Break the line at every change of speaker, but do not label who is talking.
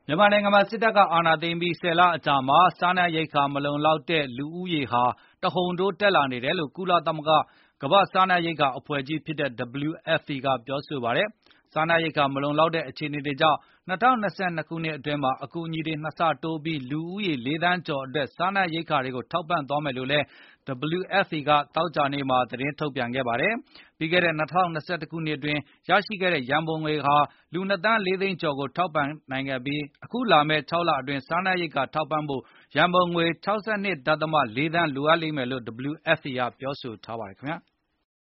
မြန်မာနိုင်ငံမှာစစ်တပ်ကအာဏာသိမ်းပြီး10 လအကြာမှာစားနပ်ရိက္ခာမလုံလောက်တဲ့လူဦးရေဟာတဟုန်ထိုးတက်လာနေတယ်လို့ကုလသမဂ္ဂကမ္ဘာ့စားနပ်ရိက္ခာအဖွဲ့ကြီးဖြစ်တဲ့ WFP ကပြောဆိုပါတယ်။ စားနပ်ရိက္ခာမလုံလောက်တဲ့အခြေအနေတွေကြောင့်2022 ခုနှစ်အတွင်းမှာအကူအညီတွေ2 ဆတိုးပြီးလူဦးရေ4 သန်းကျော်အတွက်စားနပ်ရိက္ခာတွေကိုထောက်ပံ့သွားမယ်လို့လည်း WFP ကသောကြာနေ့မှာသတင်းထုတ်ပြန်ခဲ့ပါတယ်။ ပြီးခဲ့တဲ့2021 ခုနှစ်အတွင်းရရှိခဲ့တဲ့ရန်ပုံငွေဟာလူ2 သန်း 4 သိန်းကျော်ကိုထောက်ပံ့နိုင်ခဲ့ပြီးအခုလာမယ့်6 လအတွင်းစားနပ်ရိက္ခာထောက်ပံ့ဖို့ရန်ပုံငွေ62.4 သန်းလိုအပ်လိမ့်မယ်လို့ WFP ကပြောဆိုထားပါတယ်ခင်ဗျာ။